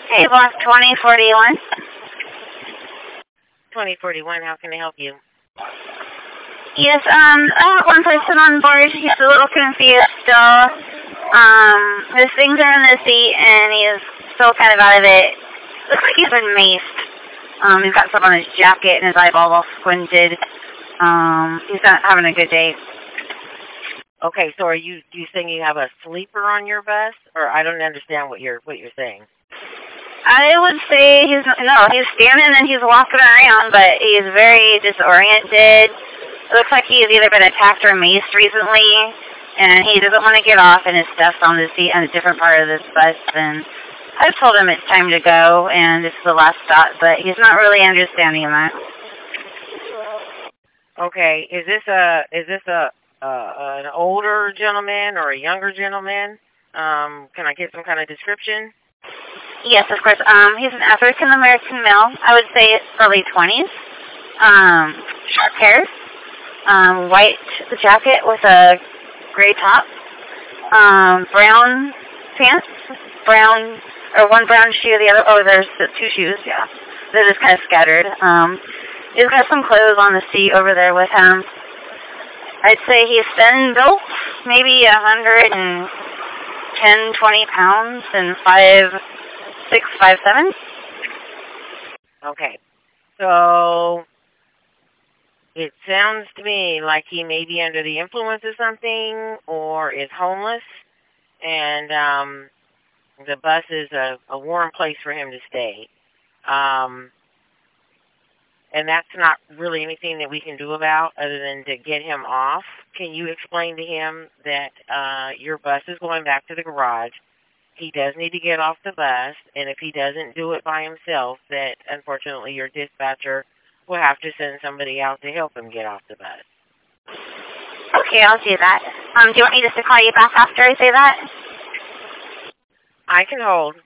Hey, block 2041. 2041, how can I help you? Yes, I have one person on board. He's a little confused still. His things are in the seat, and he's still kind of out of it. Looks like he's been maced. He's got stuff on his jacket, and his eyeball all squinted. He's not having a good day. Okay, so are you saying you have a sleeper on your bus, or I don't understand what you're saying? I would say he's standing and he's walking around, but he's very disoriented. It looks like he's either been attacked or maced recently, and he doesn't want to get off, and his stuff's on the seat on a different part of this bus. And I've told him it's time to go, and this is the last stop, but he's not really understanding that. Okay, is this an older gentleman or a younger gentleman? Can I get some kind of description? Yes, of course. He's an African American male. I would say early 20s. Short hair. White jacket with a gray top. Brown pants. One brown shoe, the other. Oh, there's the two shoes. Yeah, they're just kind of scattered. He's got some clothes on the seat over there with him. I'd say he's thin built, maybe 110, 20 pounds, and 5'6", 5'7". Okay, so it sounds to me like he may be under the influence of something or is homeless, and the bus is a warm place for him to stay. And that's not really anything that we can do about other than to get him off. Can you explain to him that your bus is going back to the garage? He does need to get off the bus, and if he doesn't do it by himself, that unfortunately your dispatcher will have to send somebody out to help him get off the bus. Okay, I'll do that. Do you want me just to call you back after I say that? I can hold.